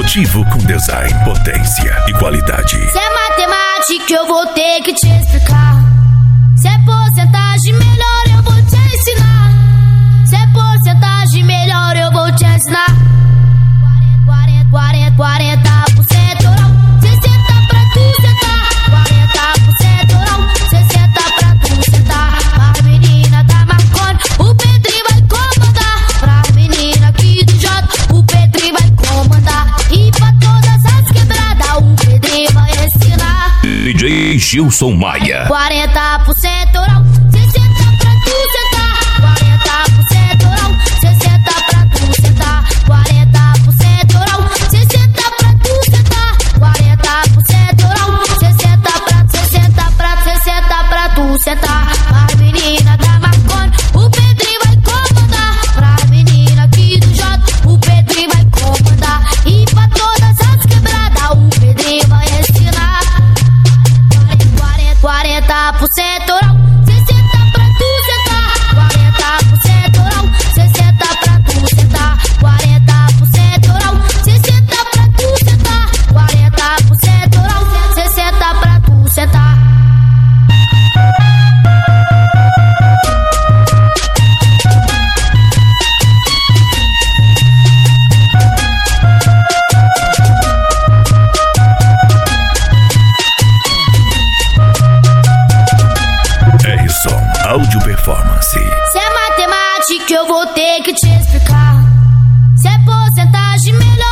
Automotivo com design, potência e qualidade. Se é matemática eu vou ter que te explicar. Se é porcentagem melhor eu vou te ensinar. Se é porcentagem melhor eu vou te ensinar. 40% oral, 60 pra tu sentar. 40% oral, 60 pra tu sentar. Pra menina da Marconi, o Pedrinho vai comandar. Pra menina aqui do J, o Pedrinho vai comandar. E pra todas as quebradas, o Pedrinho vai ensinar. DJ Gilson Maia. 40% oral, 60 pra tu sentar. 40% oral, 60 pra tu sentar. 40% oral, 60 pra tu sentar. 40% oral, 60 pra tu sentar. Pra menina da Marconi, o Pedrinho vai comandar. Pra menina aqui do J, o Pedrinho vai comandar. E pra todas as quebradas, o Pedrinho vai ensinar. 40% oral, 60 pra tu sentar. 40% oral, 60 pra tu sentar. 40% oral, 60 pra tu sentar. 40% oral, 60 pra tu sentar. R-Som Áudio Performance. Se é matemática eu vou ter que te explicar. Se é porcentagem melhor